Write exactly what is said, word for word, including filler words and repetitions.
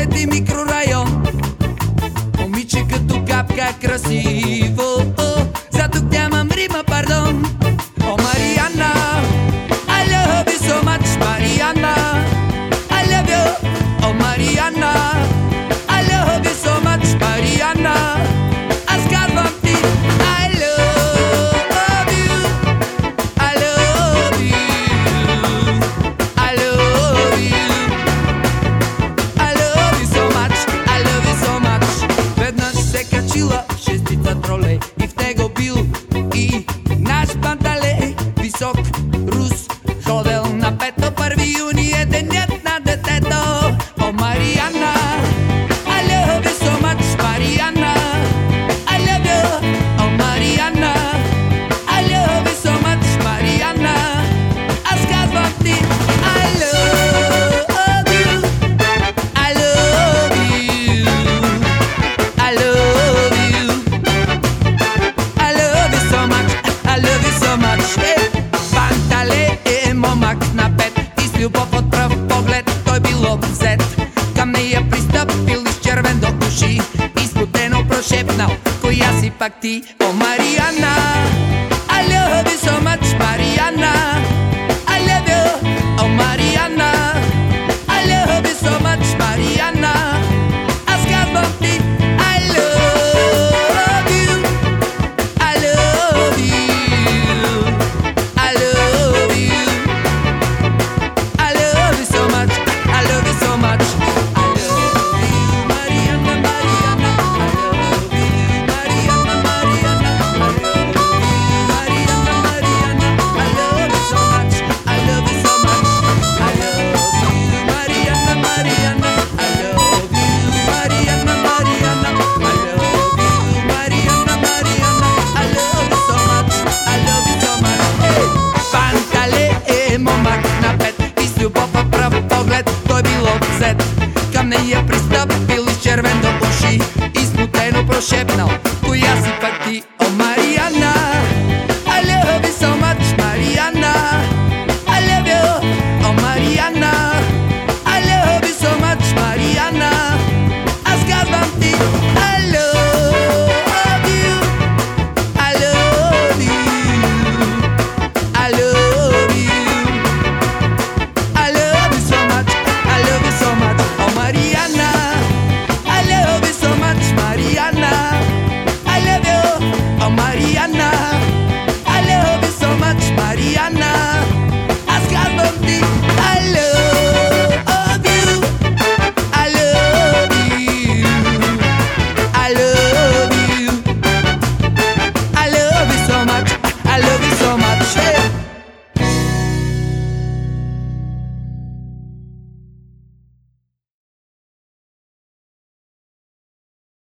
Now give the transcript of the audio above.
девети микрорайон. Момиче като капка красиво, за тук нямам рима, пардон. О, Мариана, I love you so much, Мариана, I love you. О, Мариана, I love you so much, Мариана. Аз казвам ти I love you, I love you, I love you, I love you so much, I love you so much. Веднъж се качила шестица тролей и в него бил и наш Панталей, висок рус, ходел на пето. Първи юни е денят на детето. О, Мариана, I love you so much, Мариана, I love you. О, Мариана, I love you so much, Мариана. Аз казвам ти I love you, I love you, I love you, I love you so much, I love you so much. Е, Панталей е момък на пет и с любов от пръв поглед той бил обзет. Към нея пристъпил и с червен до уши и смутено прошепнал: коя си пак ти? О, Мариана, I love you so much, Мариана, I love you. О, Мариана, I love you so much, Мариана. Аз казвам ти I love you, I love you, I love you, I love you so much, I love you so much. I love you, Мариана, Мариана, I love you, Мариана, Мариана, I love you, Мариана, Мариана, I love you so much, I love you so much. I love you, Мариана, Мариана, I love you, Мариана, Мариана, I love you, Мариана, Мариана, I love you so much, I love you so much. Ей, Панталей е момък на пет и с любов в пръв поглед той бил обзет. Към нея пристъпил и с червен до уши и смутено прошепнал: коя си